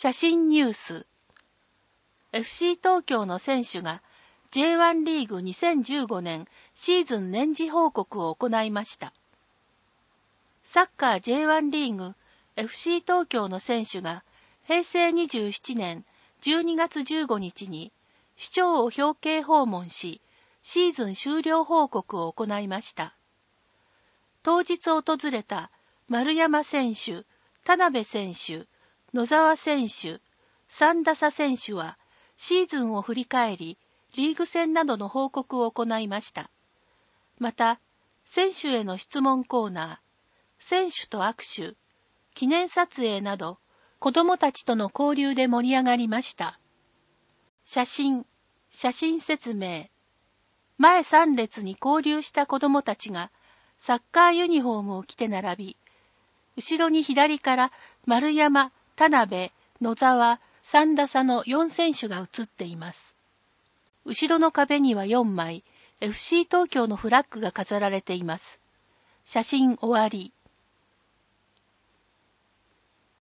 写真ニュース。FC 東京の選手が J1 リーグ2015年シーズン年次報告を行いました。サッカー J1 リーグ FC 東京の選手が平成27年12月15日に市長を表敬訪問し、シーズン終了報告を行いました。当日訪れた丸山選手、田辺選手、野沢選手、三田選手はシーズンを振り返り、リーグ戦などの報告を行いました。また、選手への質問コーナー、選手と握手、記念撮影など、子どもたちとの交流で盛り上がりました。写真説明。前3列に交流した子どもたちが、サッカーユニフォームを着て並び、後ろに左から丸山、田辺、野沢、三田の4選手が写っています。後ろの壁には4枚、FC 東京のフラッグが飾られています。写真終わり。